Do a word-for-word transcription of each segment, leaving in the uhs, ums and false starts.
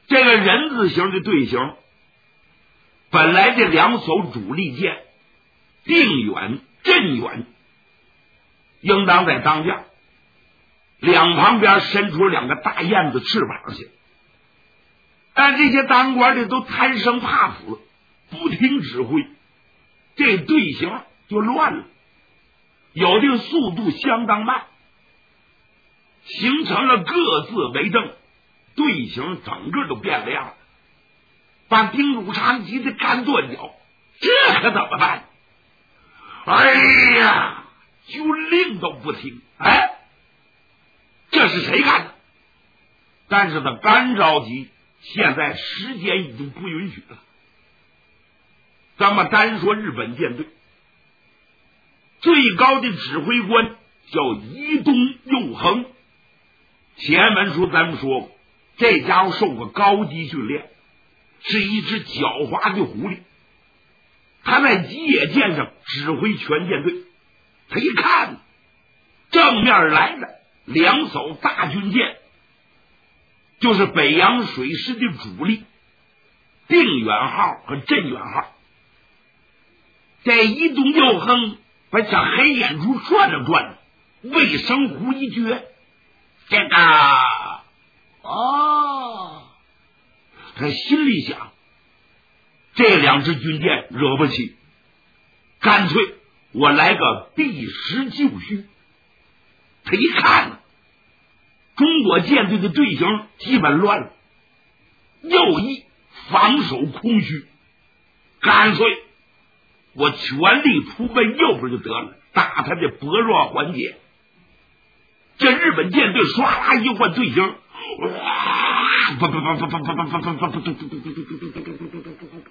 这个人字形的队形，本来这两艘主力舰定远、镇远应当在当间，两旁边伸出两个大燕子翅膀去，但这些当官的都贪生怕死，不听指挥，这队形就乱了，有的速度相当慢，形成了各自为政，队形整个都变了样，把丁汝昌急得干跺脚，这可怎么办？哎呀，就令都不听！哎，这是谁干的？但是他干着急，现在时间已经不允许了。咱们单说日本舰队，最高的指挥官叫伊东佑亨。前文书咱们说过，这家伙受过高级训练，是一只狡猾的狐狸。他在吉野舰上指挥全舰队，他一看正面来的两艘大军舰，就是北洋水师的主力定远号和镇远号。这伊东佑亨把小黑眼珠转了转，卫生壶一撅，这个哦，他心里想，这两支军舰惹不起，干脆我来个避实就虚。他一看呢，中国舰队的队形基本乱了，右翼防守空虚，干脆我全力扑奔右边就得了，打他的薄弱环节。这日本舰队唰啦一换队形，哇！不不不不不不不不不不不，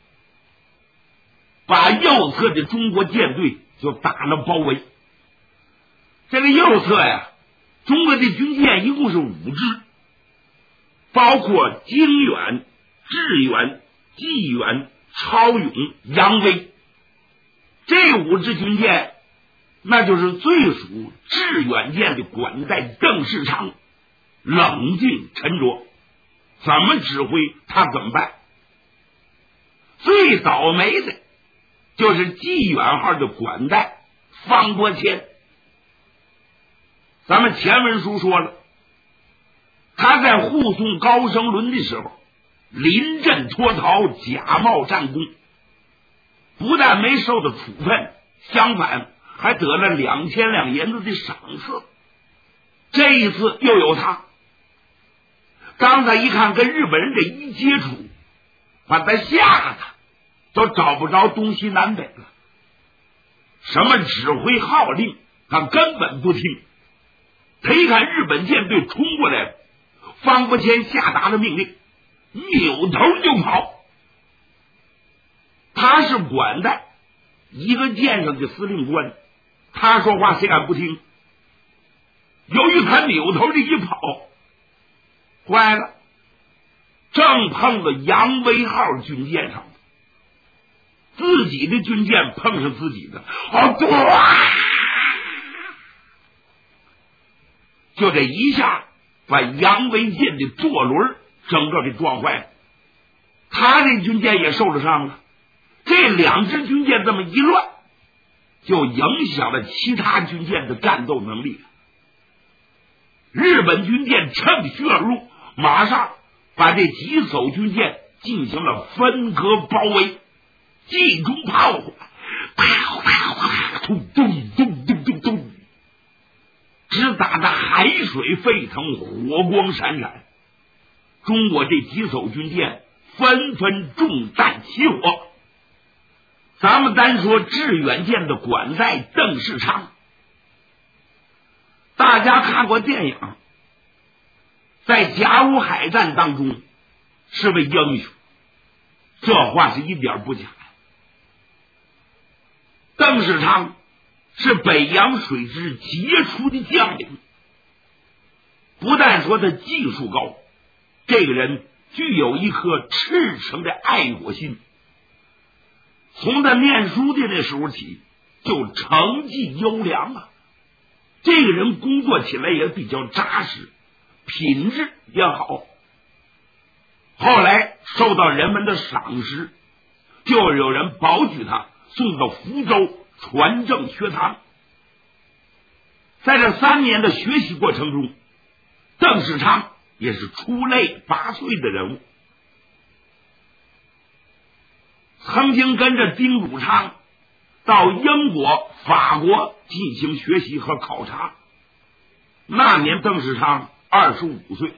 把右侧的中国舰队就打了包围。这个右侧呀，中国的军舰一共是五支，包括经远、致远、济远、超勇、扬威。这五支军舰，那就是最属致远舰的管带邓世昌，冷静沉着，怎么指挥他怎么办。最倒霉的就是济远号的管带方伯谦。咱们前文书说了，他在护送高升伦的时候临阵脱逃，假冒战功，不但没受到处分，相反还得了两千两银子的赏赐。这一次又有他，刚才一看跟日本人这一接触，把他吓得都找不着东西南北了，什么指挥号令他根本不听。他一看日本舰队冲过来了，方伯谦下达了命令，扭头就跑。他是管带一个舰上的司令官，他说话谁敢不听？由于他扭头这一跑，坏了，正碰到扬威号军舰上，自己的军舰碰上自己的，哦，哇！就这一下把扬威舰的舵轮整个给撞坏了，他这军舰也受了伤了。这两支军舰这么一乱，就影响了其他军舰的战斗能力。日本军舰趁虚而入，马上把这几艘军舰进行了分割包围，集中炮火，咚咚咚咚咚咚，只打得海水沸腾，火光闪闪。中国这几艘军舰纷纷中弹起火。咱们单说致远舰的管带邓世昌，大家看过电影，在甲午海战当中是位英雄，这话是一点不假。邓世昌是北洋水师杰出的将领，不但说他技术高，这个人具有一颗赤诚的爱国心。从他念书的那时候起，就成绩优良啊。这个人工作起来也比较扎实，品质也好。 后来受到人们的赏识，就有人保举他送到福州传政学堂。在这三年的学习过程中，邓世昌也是出类拔萃的人物。曾经跟着丁汝昌到英国、法国进行学习和考察。那年邓世昌二十五岁。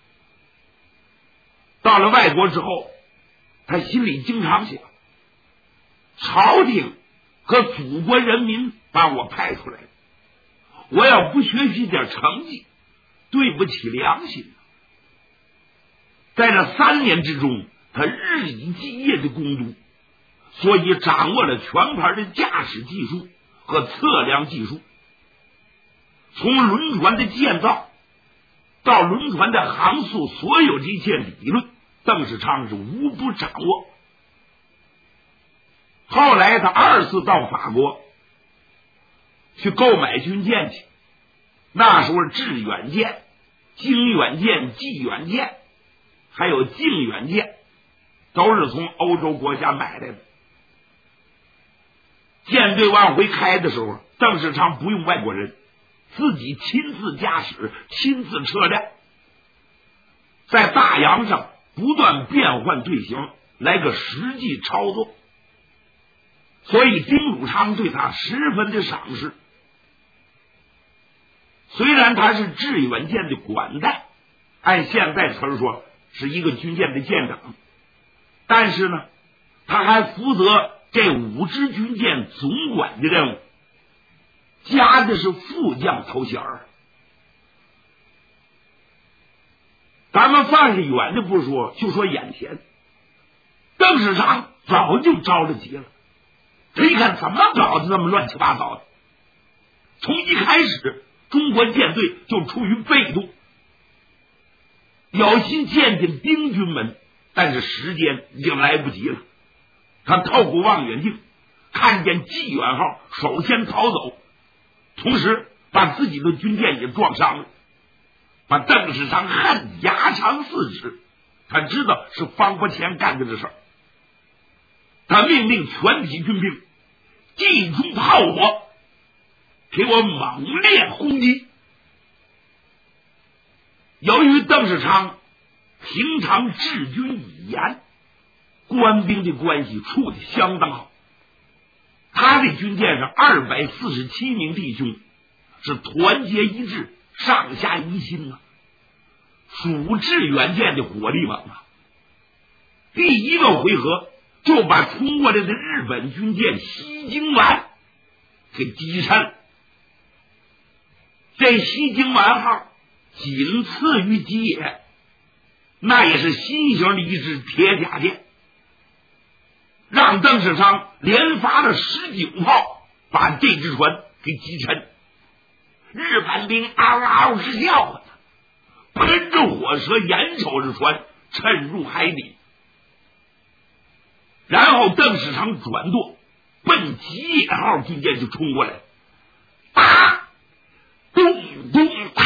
到了外国之后，他心里经常想，朝廷和祖国人民把我派出来，我要不学习点成绩，对不起良心。在这三年之中，他日以继夜的攻读，所以掌握了全盘的驾驶技术和测量技术。从轮船的建造到轮船的航速，所有这些理论，邓世昌是无不掌握。后来他二次到法国去购买军舰去，那时候致远舰、经远舰、济远舰还有靖远舰都是从欧洲国家买来的。舰队往回开的时候，邓世昌不用外国人，自己亲自驾驶，亲自车辆，在大洋上不断变换队形，来个实际操作。所以丁汝昌对他十分的赏识。虽然他是致远舰的管带，按现在词儿说是一个军舰的舰长，但是呢，他还负责这五支军舰总管的任务，加的是副将头衔儿。咱们放下远的不说，就说眼前，邓世昌早就着了急了。他一看怎么搞的这么乱七八糟的，从一开始中国舰队就处于被动，有心见见兵军们，但是时间已经来不及了。他透过望远镜看见济远号首先逃走，同时把自己的军舰也撞伤了，把邓世昌恨牙长四指。他知道是方伯乾干的这事儿，他命令全体军兵集中炮火，给我猛烈轰击。由于邓世昌平常治军以严，官兵的关系处得相当好，他的军舰上二百四十七名弟兄是团结一致，上下一心啊，属致远舰的火力猛啊！第一个回合就把冲过来的日本军舰西京丸给击沉了。这西京丸号仅次于吉野，那也是新型的一支铁甲舰，让邓世昌连发了十九炮，把这只船给击沉。日本兵嗷嗷直叫啊，喷着火舌，眼瞅着船沉入海底。然后邓世昌转舵奔吉野号军舰就冲过来，打咚咚打，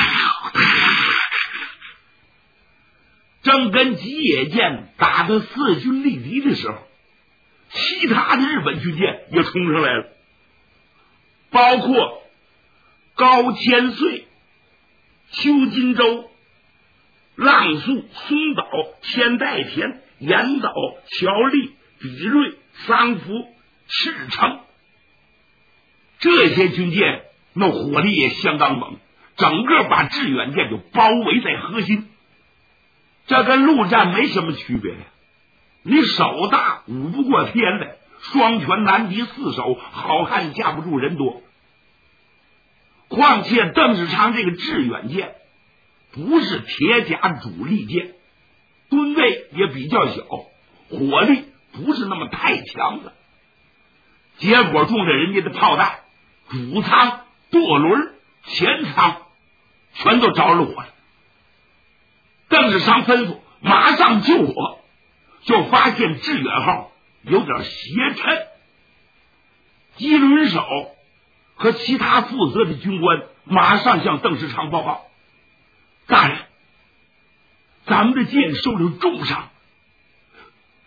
正跟吉野舰打得四军力敌的时候，其他的日本军舰也冲上来了，包括高千岁、邱金洲、浪速、松岛、千代田、岩岛、乔丽、比瑞、桑福、赤城，这些军舰那火力也相当猛，整个把致远舰就包围在核心。这跟陆战没什么区别呀，你手大武不过天来，双拳难敌四手，好汉架不住人多。况且邓世昌这个致远舰不是铁甲主力舰，吨位也比较小，火力不是那么太强的，结果中了人家的炮弹，主舱、舵轮、前舱全都着了火了。邓世昌吩咐马上救火，就发现致远号有点斜沉。机轮手和其他负责的军官马上向邓世昌报告：大人，咱们的舰受了重伤，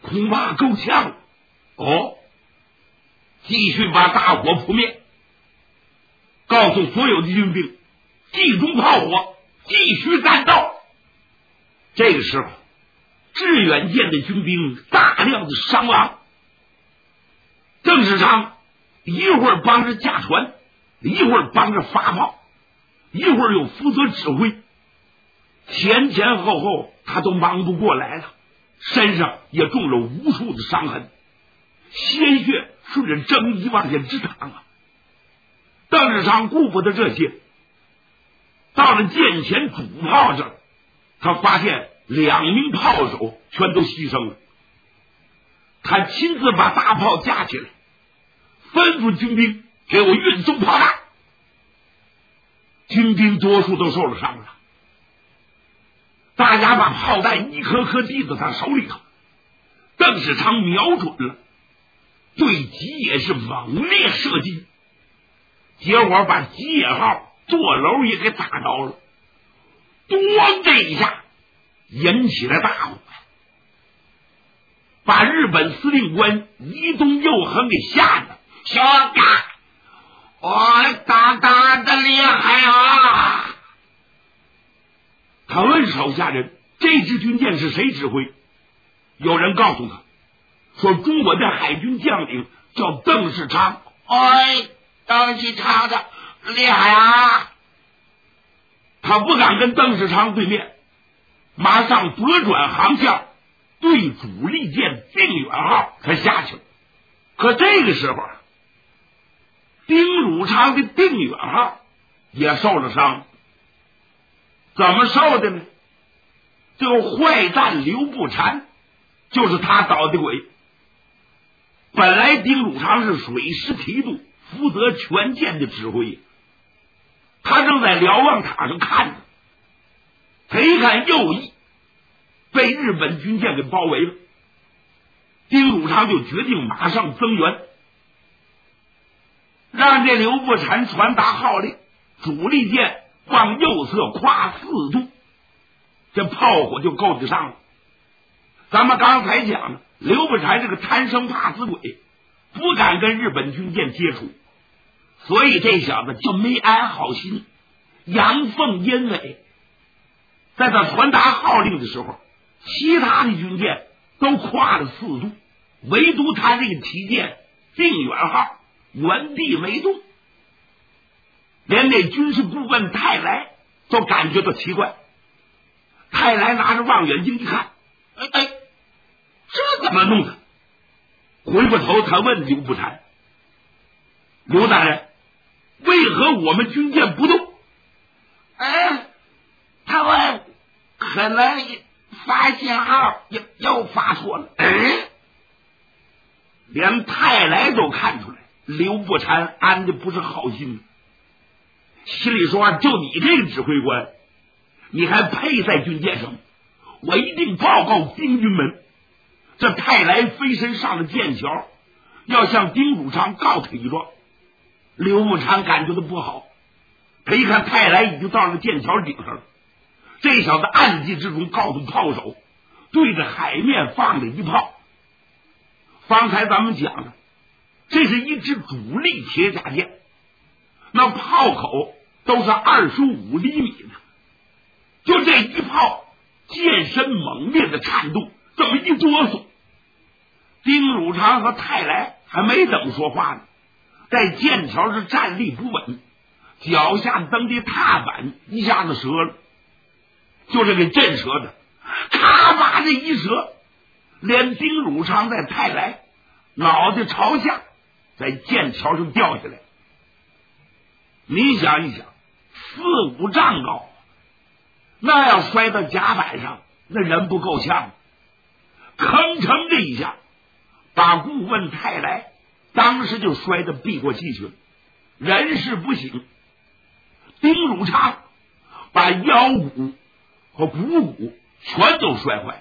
恐怕够呛了。哦，继续把大火扑灭，告诉所有的军兵集中炮火，继续战斗。这个时候，致远舰的军兵大量的伤亡。郑世昌一会儿帮着驾船，一会儿帮着发炮，一会儿又负责指挥，前前后后他都忙不过来了，身上也中了无数的伤痕，鲜血顺着征衣往下直淌啊。邓世昌顾不得这些，到了舰前主炮这儿，他发现两名炮手全都牺牲了。他亲自把大炮架起来，吩咐军兵给我运送炮弹。军兵多数都受了伤了，大家把炮弹一颗颗递到他手里头。邓世昌瞄准了，对吉野是猛烈射击，结果把吉野号座楼也给打着了，咣这一下引起了大火，把日本司令官伊东佑恒给吓得，兄弟，我大大的厉害啊！他问手下人，这支军舰是谁指挥？有人告诉他说，中国的海军将领叫邓世昌。哎，邓世昌的厉害啊！他不敢跟邓世昌对面，马上拨转航向，对主力舰定远号他下去了。可这个时候，丁汝昌的定远号也受了伤。怎么受的呢？这个坏蛋刘步蟾就是他捣的鬼。本来丁汝昌是水师提督，负责全舰的指挥，他正在瞭望塔上看着，他一看右翼被日本军舰给包围了，丁汝昌就决定马上增援，让这刘步蟾传达号令，主力舰往右侧跨四度，这炮火就够得上了。咱们刚才讲了，刘步蟾这个贪生怕死鬼，不敢跟日本军舰接触，所以这小子就没安好心，阳奉阴违。在他传达号令的时候，其他的军舰都跨了四度，唯独他这个旗舰定远号原地没动。连那军事顾问泰来都感觉到奇怪。泰来拿着望远镜一看，哎哎，这怎么弄的？回过头他问刘步蟾，刘大人，为何我们军舰不动？哎，他问，可能发信号又又发错了。哎，连泰来都看出来刘步蟾安的不是好心，心里说，就你这个指挥官，你还配在军舰上？我一定报告兵军们。这泰来飞身上了舰桥，要向丁汝昌告他一状。刘步蟾感觉到不好，他一看泰来已经到了剑桥顶上了，这小子暗计之中告诉炮手，对着海面放了一炮。方才咱们讲了，这是一支主力铁甲舰，那炮口都是二十五厘米的，就这一炮，舰身猛烈的颤动，这么一哆嗦，丁汝昌和泰来还没等说话呢，在剑桥是站立不稳，脚下蹬的踏板一下子折了，就是给震折的，咔吧的一折，连丁汝昌在泰来脑袋朝下，在剑桥上掉下来。你想一想，四五丈高，那要摔到甲板上，那人不够呛，吭哧这一下，把顾问泰来当时就摔得避过气去了，人事不省。丁汝昌把腰骨和股骨全都摔坏了，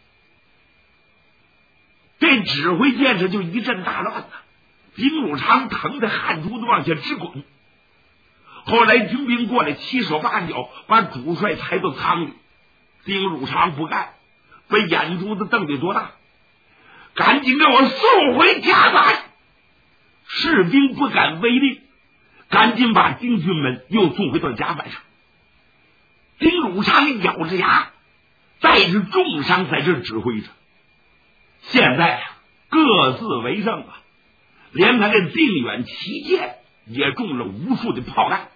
这指挥舰上就一阵大乱了，丁汝昌疼得汗珠子往下直滚。后来军兵过来七手八脚把主帅抬到舱里，丁汝昌不干，把眼珠子瞪得多大， 赶紧给我送回家来！士兵不敢违令，赶紧把丁军们又送回到甲板上。丁汝昌咬着牙，带着重伤在这指挥着。现在啊，各自为政啊，连他的定远旗舰也中了无数的炮弹。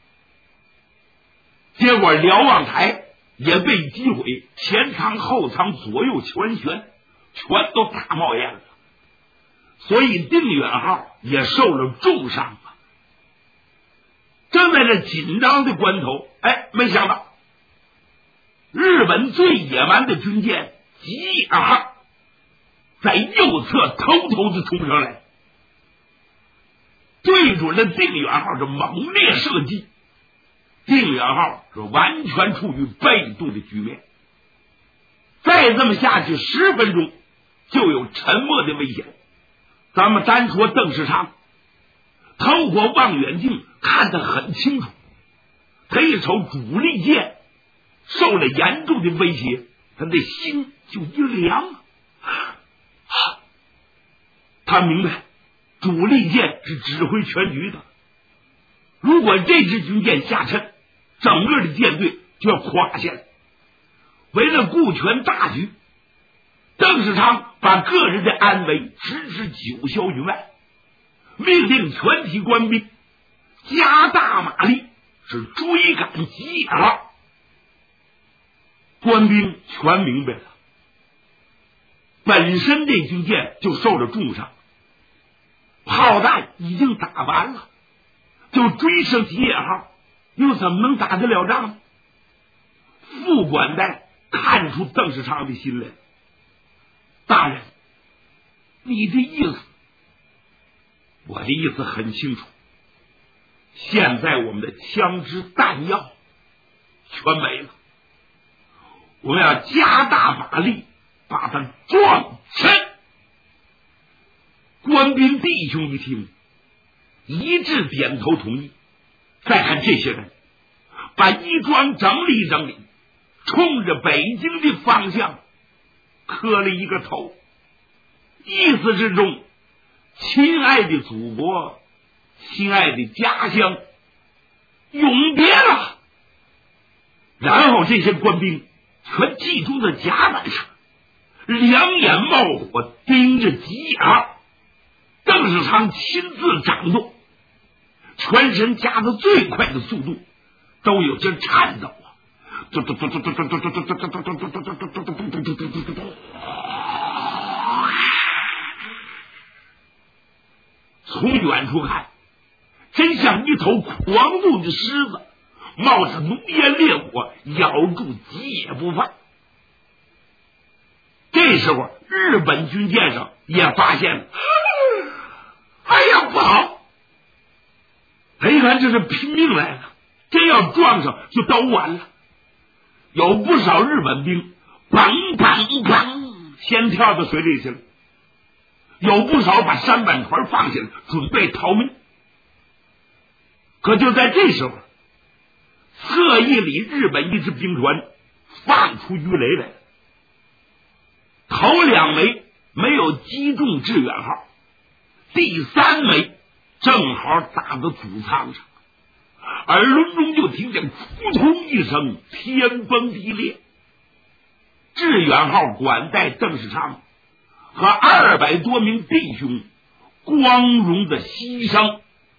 结果瞭望台也被击毁，前舱后舱左右全旋，全都大冒烟了。所以定远号也受了重伤啊。正在这紧张的关头，哎，没想到日本最野蛮的军舰吉野号在右侧偷偷的冲上来，对准了定远号是猛烈射击。定远号是完全处于被动的局面，再这么下去十分钟就有沉没的危险。咱们单说邓世昌，透过望远镜看得很清楚，他一瞅主力舰受了严重的威胁，他的心就一凉啊！他明白主力舰是指挥全局的，如果这支军舰下沉，整个的舰队就要垮下来。为了顾全大局，邓世昌把个人的安危置之九霄云外，命令全体官兵加大马力，是追赶吉野号。官兵全明白了，本身这军舰就受了重伤，炮弹已经打完了，就追上吉野号，又怎么能打得了仗呢？副管带看出邓世昌的心来，大人，你的意思？我的意思很清楚，现在我们的枪支弹药全没了，我们要加大马力把它撞沉。官兵弟兄一听，一致点头同意。再看这些人，把衣装整理整理，冲着北京的方向磕了一个头，意思之中，亲爱的祖国，亲爱的家乡，永别了。然后这些官兵全集中在甲板上，两眼冒火盯着吉野号。邓世昌亲自掌舵，全身加的最快的速度都有些颤抖啊！从远处看，真像一头狂怒的狮子，冒着浓烟烈火，咬住吉野不放。这时候，日本军舰上也发现了，哎呀，不好！他一看这是拼命来了，真要撞上就都完了。有不少日本兵砰砰砰先跳到水里去了，有不少把舢板船放下来准备逃命。可就在这时候，侧翼里日本一支兵船放出鱼雷来了，头两枚没有击中致远号，第三枚正好打到主舱上，耳轮中就听见扑通一声，天崩地裂。致远号管带邓世昌和二百多名弟兄光荣的牺牲。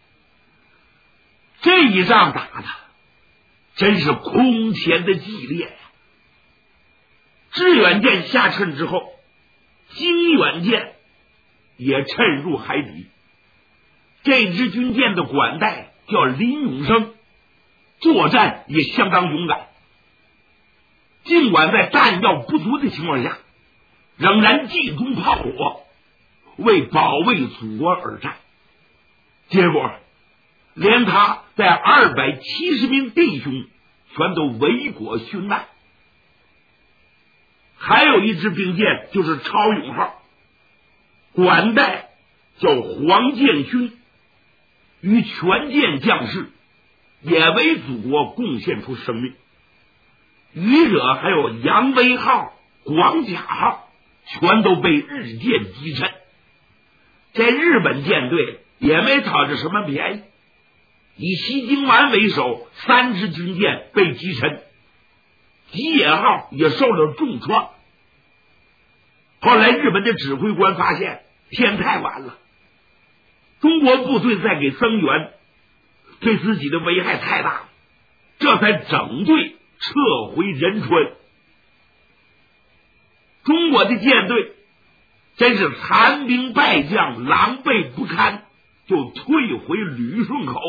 这一仗打的真是空前的激烈呀！致远舰下沉之后，经远舰也沉入海底。这支军舰的管带叫林永生，作战也相当勇敢。尽管在弹药不足的情况下，仍然集中炮火，为保卫祖国而战。结果，连他在二百七十名弟兄全都为国殉难。还有一支兵舰就是超勇号，管带叫黄建勋，与全舰将士也为祖国贡献出生命。余者还有杨威号、广甲号、 全都被日舰击沉。这日本舰队也没讨着什么便宜，以西京丸为首，三支军舰被击沉，吉野号也受了重创。后来日本的指挥官发现天太晚了，中国部队再给增援，对自己的危害太大了，这才整队撤回仁川。中国的舰队真是残兵败将，狼狈不堪，就退回旅顺口。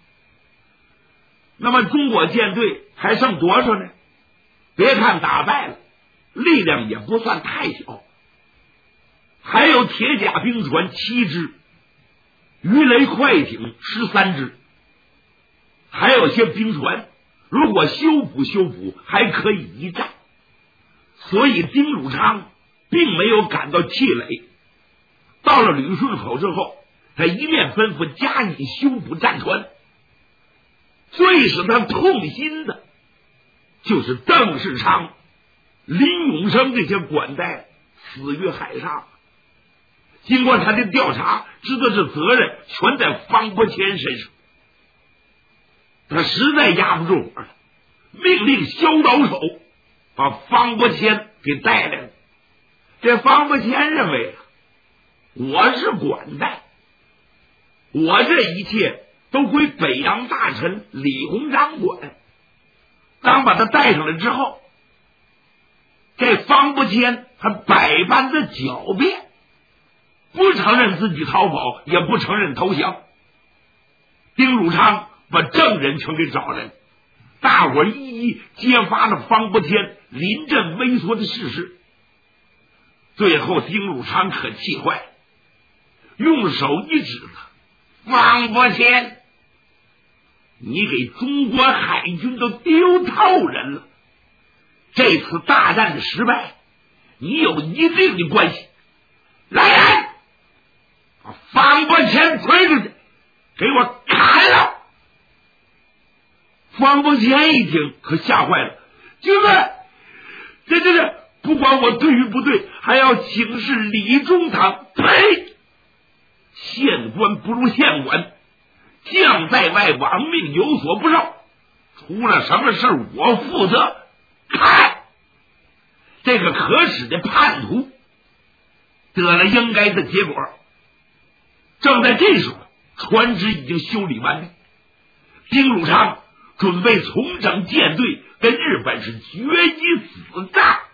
那么中国舰队还剩多少呢？别看打败了，力量也不算太小，还有铁甲兵船七支，鱼雷快艇十三支，还有些兵船如果修补修补还可以一战。所以丁汝昌并没有感到气馁，到了旅顺口之后，他一面吩咐加以修补战船。最使他痛心的就是邓世昌、林永生这些管带死于海上。经过他的调查，知道这责任全在方伯谦身上，他实在压不住火了，命令削刀手把方伯谦给带来了。这方伯谦认为我是管带，我这一切都归北洋大臣李鸿章管。当把他带上来之后，这方伯谦他百般的狡辩，不承认自己逃跑，也不承认投降。丁汝昌把证人全给找来了，大伙一一揭发了方伯谦临阵微缩的事实。最后丁汝昌可气坏，用手一指他：方伯谦，你给中国海军都丢透人了，这次大战的失败你有一定的关系。来人，把方伯谦推出去，给我砍了！方伯谦一听可吓坏了，军官，这这这不管我对与不对，还要请示李中堂。呸！县官不如县管，将在外，亡命有所不受，出了什么事我负责。看这个可耻的叛徒得了应该的结果。正在这时候，船只已经修理完毕，丁汝昌准备重整舰队，跟日本是决一死战。